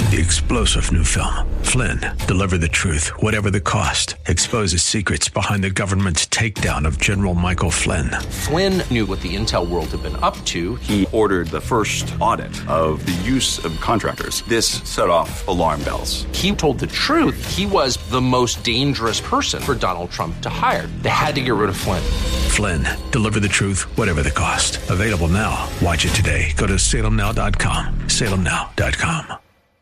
The explosive new film, Flynn, deliver the truth, whatever the cost, exposes secrets behind the government's takedown of General Michael Flynn. Flynn knew what the intel world had been up to. He ordered the first audit of the use of contractors. This set off alarm bells. He told the truth. He was the most dangerous person for Donald Trump to hire. They had to get rid of Flynn. Flynn, deliver the truth, whatever the cost. Available now. Watch it today. Go to salemnow.com. salemnow.com.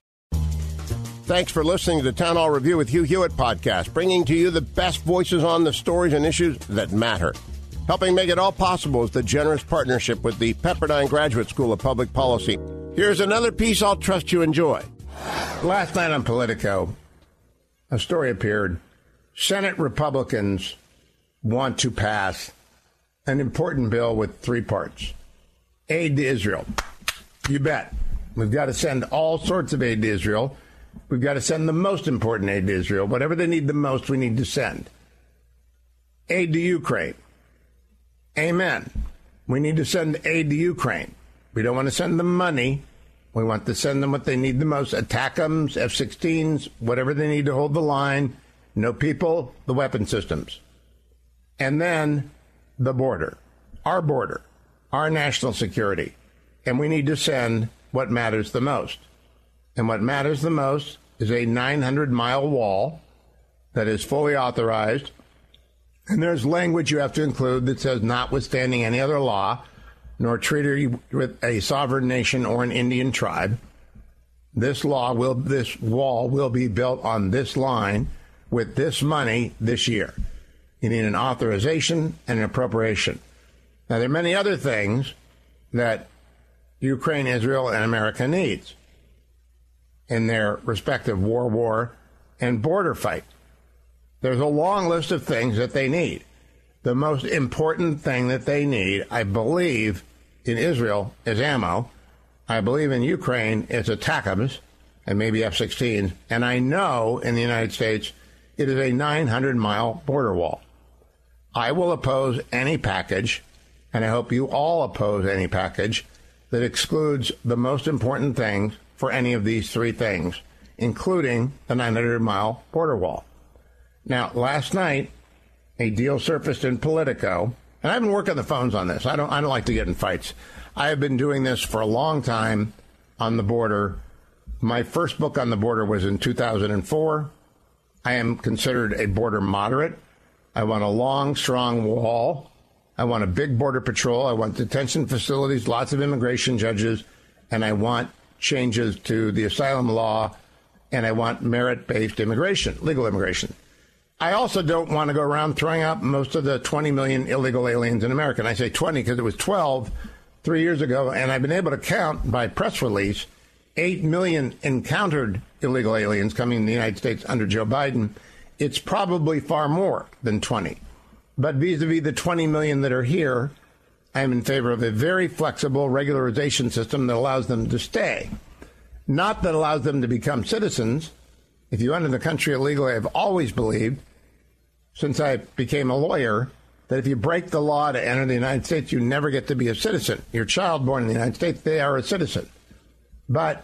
Thanks for listening to the Town Hall Review with Hugh Hewitt podcast, bringing to you the best voices on the stories and issues that matter. Helping make it all possible is the generous partnership with the Pepperdine Graduate School of Public Policy. Here's another piece I'll trust you enjoy. Last night on Politico, a story appeared. Senate Republicans want to pass an important bill with three parts. Aid to Israel. You bet. We've got to send all sorts of aid to Israel. We've got to send the most important aid to Israel. Whatever they need the most, we need to send. Aid to Ukraine. Amen. We need to send aid to Ukraine. We don't want to send them money. We want to send them what they need the most. ATACMS, F-16s, whatever they need to hold the line. No people, the weapon systems. And then the border, our national security. And we need to send what matters the most. And what matters the most is a 900-mile wall that is fully authorized. And there's language you have to include that says, notwithstanding any other law, nor treaty with a sovereign nation or an Indian tribe, this wall will be built on this line with this money this year. You need an authorization and an appropriation. Now, there are many other things that Ukraine, Israel, and America needs in their respective war, and border fight. There's a long list of things that they need. The most important thing that they need, I believe, in Israel is ammo. I believe in Ukraine it's ATACMS and maybe F-16s. And I know in the United States it is a 900-mile border wall. I will oppose any package, and I hope you all oppose any package that excludes the most important things for any of these three things, including the 900-mile border wall. Now, last night, a deal surfaced in Politico, and I've been working the phones on this. I don't like to get in fights. I have been doing this for a long time on the border. My first book on the border was in 2004. I am considered a border moderate. I want a long, strong wall. I want a big border patrol. I want detention facilities, lots of immigration judges, and I want changes to the asylum law, and I want merit-based immigration, legal immigration. I also don't want to go around throwing out most of the 20 million illegal aliens in America. And I say 20 because it was 12 3 years ago, and I've been able to count by press release 8 million encountered illegal aliens coming in the United States under Joe Biden. It's probably far more than 20. But vis-a-vis the 20 million that are here, I'm in favor of a very flexible regularization system that allows them to stay, not that allows them to become citizens. If you enter the country illegally, I've always believed, since I became a lawyer, that if you break the law to enter the United States, you never get to be a citizen. Your child born in the United States, they are a citizen. But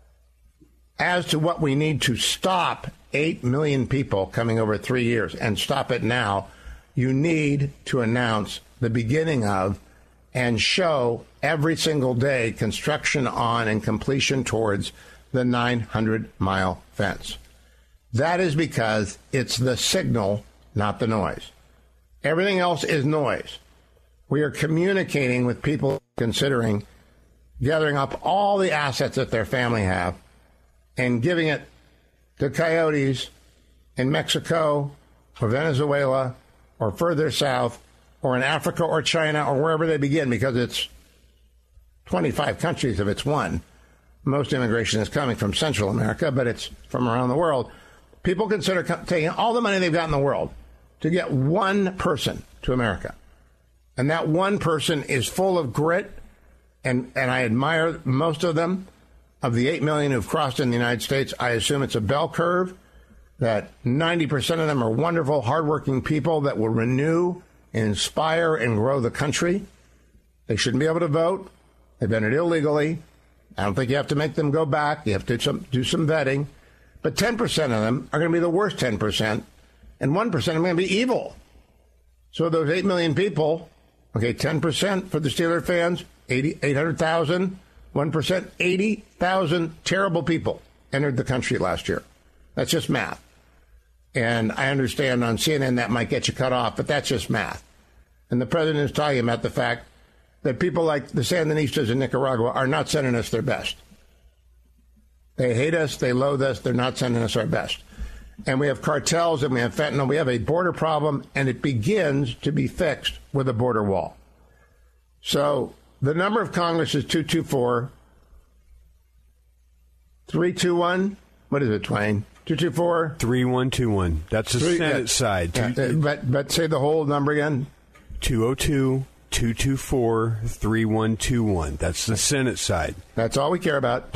as to what we need to stop 8 million people coming over 3 years and stop it now, you need to announce the beginning of and show every single day construction on and completion towards the 900-mile fence. That is because it's the signal, not the noise. Everything else is noise. We are communicating with people considering gathering up all the assets that their family have and giving it to coyotes in Mexico or Venezuela or further south or in Africa or China or wherever they begin, because it's 25 countries if it's one. Most immigration is coming from Central America, but it's from around the world. People consider taking all the money they've got in the world to get one person to America. And that one person is full of grit, and I admire most of them. Of the 8 million who've crossed in the United States, I assume it's a bell curve, that 90% of them are wonderful, hardworking people that will renew and inspire and grow the country. They shouldn't be able to vote. They've done it illegally. I don't think you have to make them go back. You have to do some vetting. But 10% of them are going to be the worst 10%, and 1% are going to be evil. So those 8 million people, okay, 10% for the Steeler fans, 800,000, 1%, 80,000 terrible people entered the country last year. That's just math. And I understand on CNN that might get you cut off, but that's just math. And the president is talking about the fact that people like the Sandinistas in Nicaragua are not sending us their best. They hate us, they loathe us, they're not sending us our best. And we have cartels and we have fentanyl. We have a border problem, and it begins to be fixed with a border wall. So the number of Congress is 224. 321. What is it, Twain? 224? 3121. That's the Senate side. But say the whole number again. 202-224-3121. That's the Senate side. That's all we care about.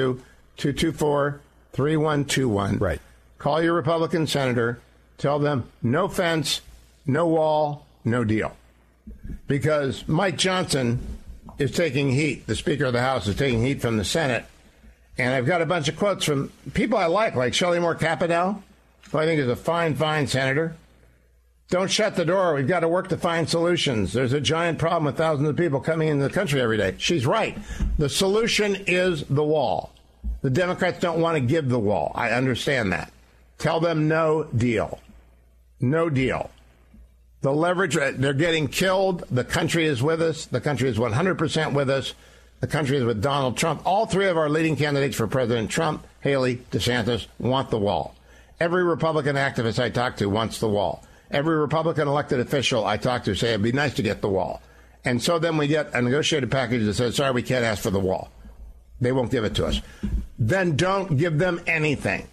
202-224-3121. Right. Call your Republican senator. Tell them no fence, no wall, no deal. Because Mike Johnson is taking heat. The Speaker of the House is taking heat from the Senate. And I've got a bunch of quotes from people I like Shelley Moore Capito, who I think is a fine, fine senator. Don't shut the door. We've got to work to find solutions. There's a giant problem with thousands of people coming into the country every day. She's right. The solution is the wall. The Democrats don't want to give the wall. I understand that. Tell them no deal. No deal. The leverage, they're getting killed. The country is with us. The country is 100% with us. The country is with Donald Trump. All three of our leading candidates for President, Trump, Haley, DeSantis, want the wall. Every Republican activist I talk to wants the wall. Every Republican elected official I talk to say it'd be nice to get the wall. And so then we get a negotiated package that says, sorry, we can't ask for the wall. They won't give it to us. Then don't give them anything.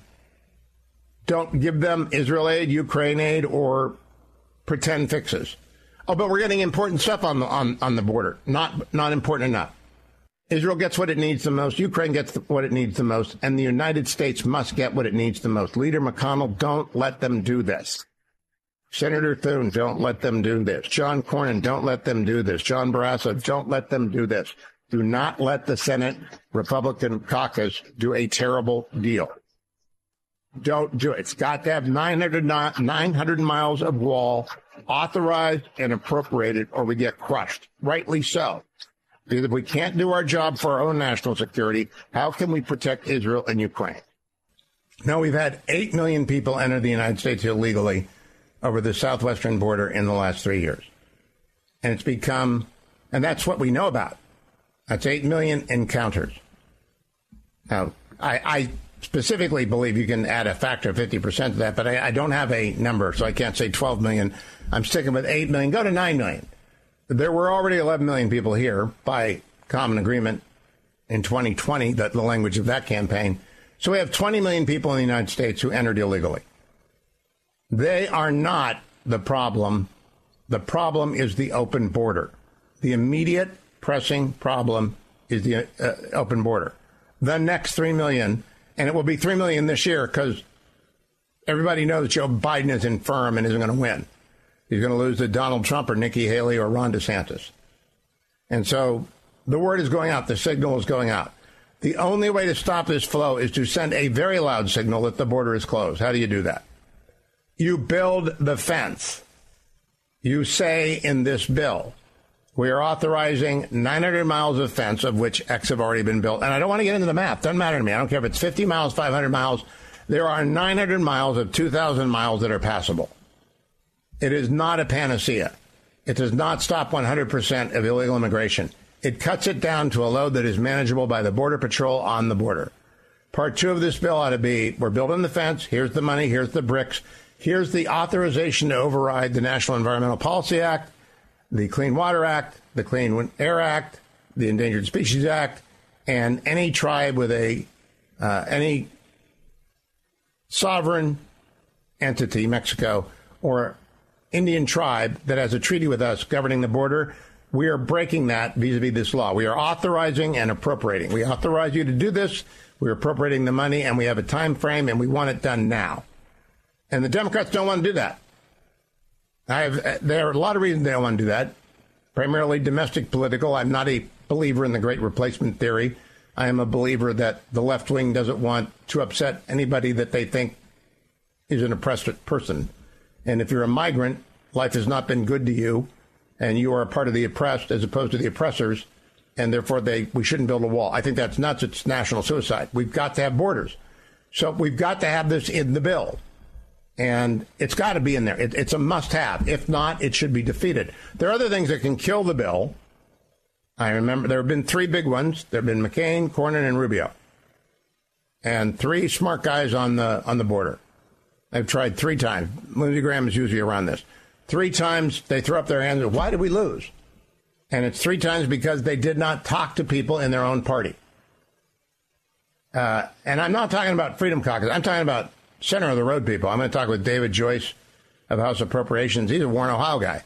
Don't give them Israel aid, Ukraine aid, or pretend fixes. Oh, but we're getting important stuff on the border. Not important enough. Israel gets what it needs the most. Ukraine gets what it needs the most. And the United States must get what it needs the most. Leader McConnell, don't let them do this. Senator Thune, don't let them do this. John Cornyn, don't let them do this. John Barrasso, don't let them do this. Do not let the Senate Republican caucus do a terrible deal. Don't do it. It's got to have 900 miles of wall authorized and appropriated, or we get crushed. Rightly so. Because if we can't do our job for our own national security, how can we protect Israel and Ukraine? Now, we've had 8 million people enter the United States illegally over the southwestern border in the last 3 years. And it's become, and that's what we know about. That's 8 million encounters. Now, I specifically believe you can add a factor of 50% to that, but I don't have a number, so I can't say 12 million. I'm sticking with 8 million. Go to 9 million. There were already 11 million people here by common agreement in 2020, the language of that campaign. So we have 20 million people in the United States who entered illegally. They are not the problem. The problem is the open border. The immediate pressing problem is the open border. The next 3 million, and it will be 3 million this year because everybody knows Joe Biden is infirm and isn't going to win. He's going to lose to Donald Trump or Nikki Haley or Ron DeSantis. And so the word is going out. The signal is going out. The only way to stop this flow is to send a very loud signal that the border is closed. How do you do that? You build the fence. You say in this bill, we are authorizing 900 miles of fence, of which X have already been built. And I don't want to get into the math. Doesn't matter to me. I don't care if it's 50 miles, 500 miles. There are 900 miles of 2,000 miles that are passable. It is not a panacea. It does not stop 100% of illegal immigration. It cuts it down to a load that is manageable by the Border Patrol on the border. Part 2 of this bill ought to be, we're building the fence. Here's the money. Here's the bricks. Here's the authorization to override the National Environmental Policy Act, the Clean Water Act, the Clean Air Act, the Endangered Species Act, and any tribe with any sovereign entity, Mexico, or Indian tribe that has a treaty with us governing the border. We are breaking that vis-a-vis this law. We are authorizing and appropriating. We authorize you to do this. We're appropriating the money, and we have a time frame, and we want it done now. And the Democrats don't want to do that. There are a lot of reasons they don't want to do that, primarily domestic political. I'm not a believer in the great replacement theory. I am a believer that the left wing doesn't want to upset anybody that they think is an oppressed person. And if you're a migrant, life has not been good to you, and you are a part of the oppressed as opposed to the oppressors, and therefore we shouldn't build a wall. I think that's nuts. It's national suicide. We've got to have borders. So we've got to have this in the bill. And it's got to be in there. It's a must-have. If not, it should be defeated. There are other things that can kill the bill. I remember there have been three big ones. There have been McCain, Cornyn, and Rubio. And three smart guys on the border. They've tried 3 times. Lindsey Graham is usually around this. 3 times they throw up their hands and why did we lose? And it's 3 times because they did not talk to people in their own party. And I'm not talking about Freedom Caucus. I'm talking about center of the road people. I'm going to talk with David Joyce of House Appropriations. He's a Warren, Ohio guy.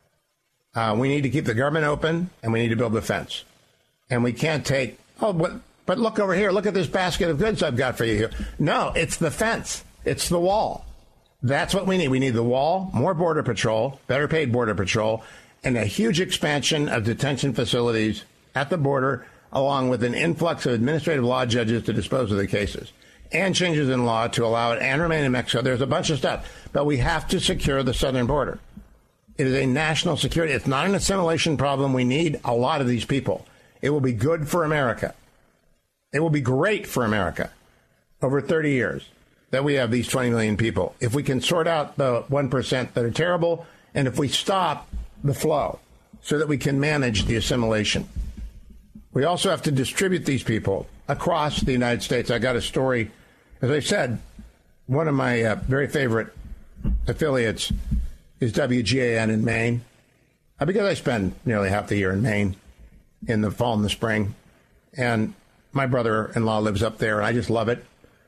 We need to keep the government open, and we need to build the fence. And we can't take, but look over here. Look at this basket of goods I've got for you here. No, it's the fence. It's the wall. That's what we need. We need the wall, more border patrol, better paid border patrol, and a huge expansion of detention facilities at the border, along with an influx of administrative law judges to dispose of the cases, and changes in law to allow it and remain in Mexico. There's a bunch of stuff, but we have to secure the southern border. It is a national security. It's not an assimilation problem. We need a lot of these people. It will be good for America. It will be great for America over 30 years that we have these 20 million people. If we can sort out the 1% that are terrible, and if we stop the flow so that we can manage the assimilation. We also have to distribute these people across the United States. I got a story. As I said, one of my very favorite affiliates is WGAN in Maine, because I spend nearly half the year in Maine in the fall and the spring. And my brother-in-law lives up there, and I just love it.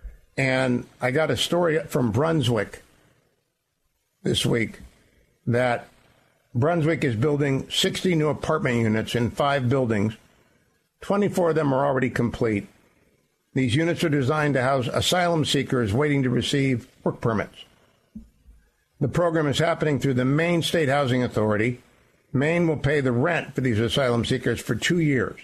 And I got a story from Brunswick this week that Brunswick is building 60 new apartment units in 5 buildings. 24 of them are already complete. These units are designed to house asylum seekers waiting to receive work permits. The program is happening through the Maine State Housing Authority. Maine will pay the rent for these asylum seekers for 2 years.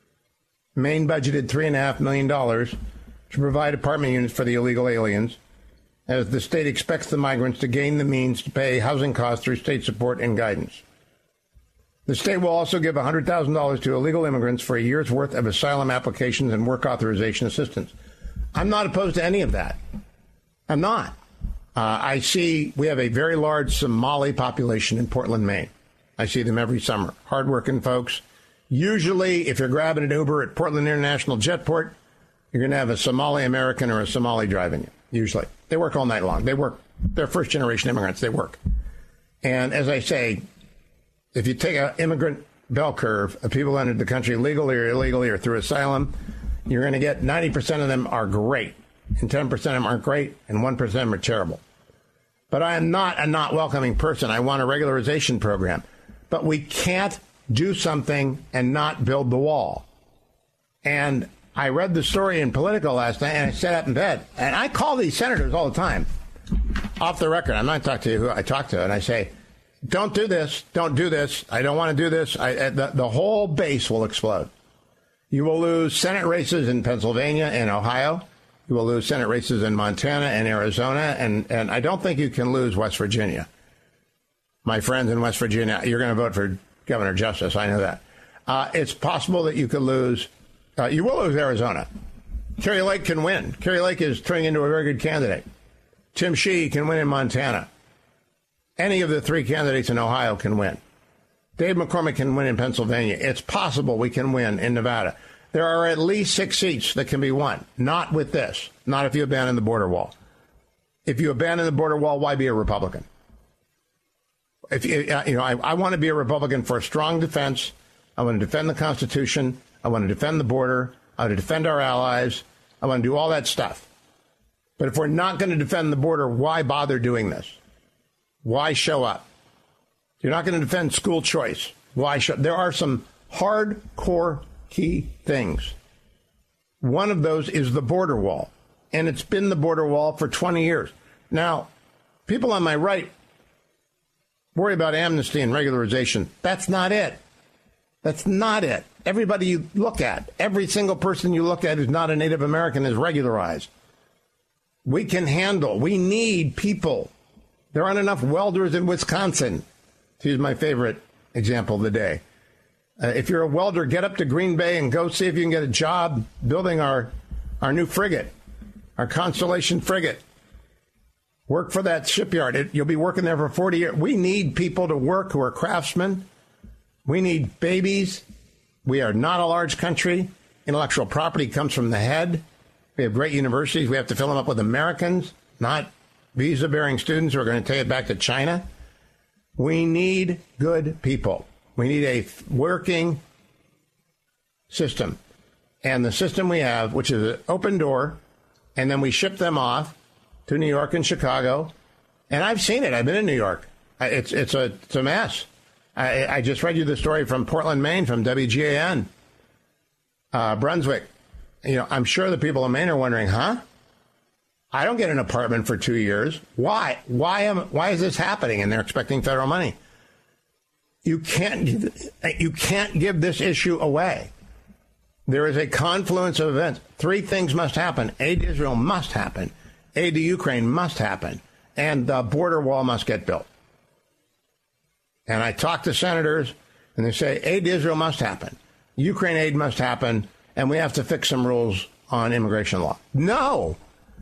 Maine budgeted $3.5 million to provide apartment units for the illegal aliens, as the state expects the migrants to gain the means to pay housing costs through state support and guidance. The state will also give $100,000 to illegal immigrants for a year's worth of asylum applications and work authorization assistance. I'm not opposed to any of that. I'm not. I see we have a very large Somali population in Portland, Maine. I see them every summer. Hardworking folks. Usually, if you're grabbing an Uber at Portland International Jetport, you're going to have a Somali American or a Somali driving you, usually. They work all night long. They work. They're first-generation immigrants. They work. And as I say, if you take an immigrant bell curve of people entered the country legally or illegally or through asylum, you're going to get 90% of them are great, and 10% of them aren't great, and 1% of them are terrible. But I am not a not welcoming person. I want a regularization program. But we can't do something and not build the wall. And I read the story in Politico last night, and I sat up in bed. And I call these senators all the time, off the record. I'm not talking to you who I talk to, and I say, don't do this. Don't do this. I don't want to do this. The whole base will explode. You will lose Senate races in Pennsylvania and Ohio. You will lose Senate races in Montana and Arizona. And I don't think you can lose West Virginia. My friends in West Virginia, you're going to vote for Governor Justice. I know that. It's possible that you could lose. You will lose Arizona. Kerry Lake can win. Kerry Lake is turning into a very good candidate. Tim Sheehy can win in Montana. Any of the 3 candidates in Ohio can win. Dave McCormick can win in Pennsylvania. It's possible we can win in Nevada. There are at least 6 seats that can be won. Not with this. Not if you abandon the border wall. If you abandon the border wall, why be a Republican? If I want to be a Republican for a strong defense. I want to defend the Constitution. I want to defend the border. I want to defend our allies. I want to do all that stuff. But if we're not going to defend the border, why bother doing this? Why show up? You're not going to defend school choice. Why show? There are some hardcore key things. One of those is the border wall. And it's been the border wall for 20 years. Now, people on my right worry about amnesty and regularization. That's not it. That's not it. Everybody you look at, every single person you look at who's not a Native American is regularized. We need people. There aren't enough welders in Wisconsin, to use my favorite example of the day. If you're a welder, get up to Green Bay and go see if you can get a job building our new frigate, our Constellation frigate. Work for that shipyard. You'll be working there for 40 years. We need people to work who are craftsmen. We need babies. We are not a large country. Intellectual property comes from the head. We have great universities. We have to fill them up with Americans, not visa-bearing students who are going to take it back to China. We need good people. We need a working system. And the system we have, which is an open door, and then we ship them off to New York and Chicago. And I've seen it. I've been in New York. It's a mess. I just read you the story from Portland, Maine, from WGAN, Brunswick. I'm sure the people in Maine are wondering, I don't get an apartment for 2 years. Why? Why is this happening? And they're expecting federal money. You can't give this issue away. There is a confluence of events. 3 things must happen. Aid to Israel must happen. Aid to Ukraine must happen. And the border wall must get built. And I talk to senators, and they say, aid to Israel must happen. Ukraine aid must happen, and we have to fix some rules on immigration law. No.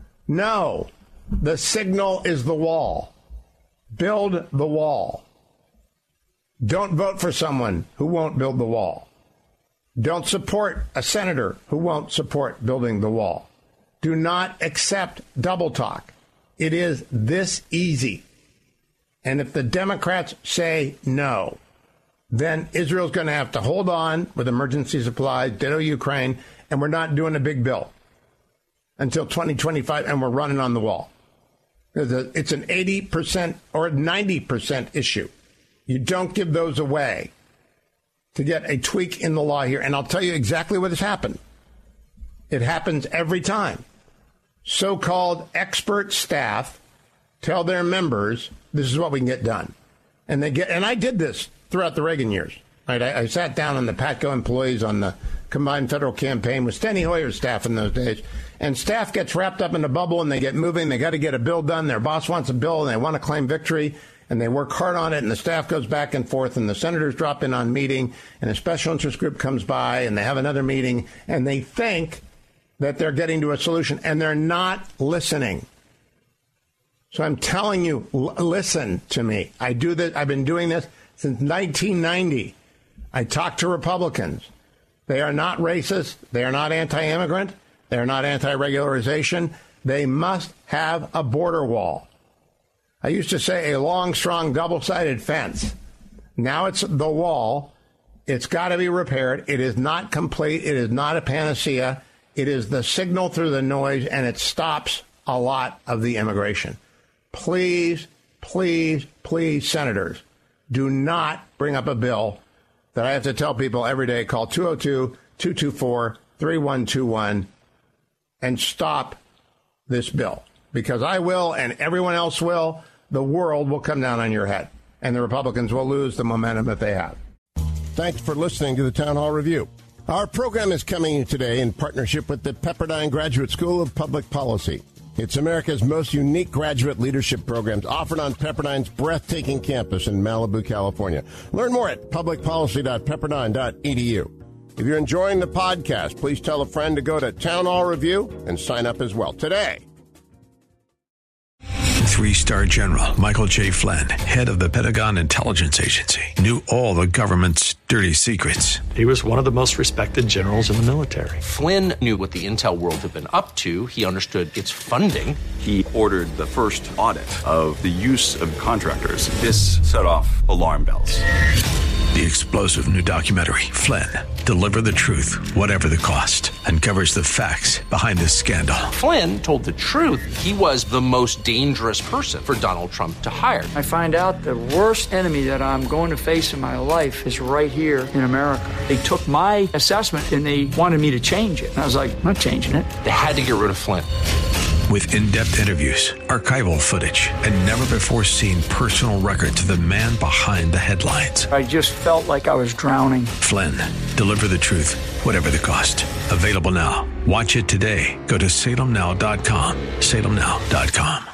The signal is the wall. Build the wall. Don't vote for someone who won't build the wall. Don't support a senator who won't support building the wall. Do not accept double talk. It is this easy. And if the Democrats say no, then Israel's going to have to hold on with emergency supplies, ditto Ukraine, and we're not doing a big bill until 2025, and we're running on the wall. It's an 80% or 90% issue. You don't give those away to get a tweak in the law here. And I'll tell you exactly what has happened. It happens every time. So-called expert staff tell their members, this is what we can get done. And I did this throughout the Reagan years. Right? I sat down on the PATCO employees on the combined federal campaign with Steny Hoyer's staff in those days. And staff gets wrapped up in a bubble and they get moving. They got to get a bill done. Their boss wants a bill and they want to claim victory. And they work hard on it, and the staff goes back and forth, and the senators drop in on meeting, and a special interest group comes by, and they have another meeting, and they think that they're getting to a solution, and they're not listening. So I'm telling you, listen to me. I do this. I've been doing this since 1990. I talk to Republicans. They are not racist. They are not anti-immigrant. They are not anti-regularization. They must have a border wall. I used to say a long, strong, double-sided fence. Now it's the wall. It's got to be repaired. It is not complete. It is not a panacea. It is the signal through the noise, and it stops a lot of the immigration. Please, please, please, senators, do not bring up a bill that I have to tell people every day. Call 202-224-3121 and stop this bill. Because I will, and everyone else will. The world will come down on your head, and the Republicans will lose the momentum that they have. Thanks for listening to the Town Hall Review. Our program is coming today in partnership with the Pepperdine Graduate School of Public Policy. It's America's most unique graduate leadership programs offered on Pepperdine's breathtaking campus in Malibu, California. Learn more at publicpolicy.pepperdine.edu. If you're enjoying the podcast, please tell a friend to go to Town Hall Review and sign up as well today. 3-star General Michael J. Flynn, head of the Pentagon Intelligence Agency, knew all the government's dirty secrets. He was one of the most respected generals in the military. Flynn knew what the intel world had been up to. He understood its funding. He ordered the first audit of the use of contractors. This set off alarm bells. The explosive new documentary, Flynn, Deliver the Truth, Whatever the Cost, uncovers the facts behind this scandal. Flynn told the truth. He was the most dangerous person for Donald Trump to hire. I find out the worst enemy that I'm going to face in my life is right here in America. They took my assessment and they wanted me to change it. And I was like, I'm not changing it. They had to get rid of Flynn. with in-depth interviews, archival footage, and never-before-seen personal records of the man behind the headlines. I just felt like I was drowning. Flynn, deliver the truth, whatever the cost. Available now. Watch it today. Go to salemnow.com. salemnow.com.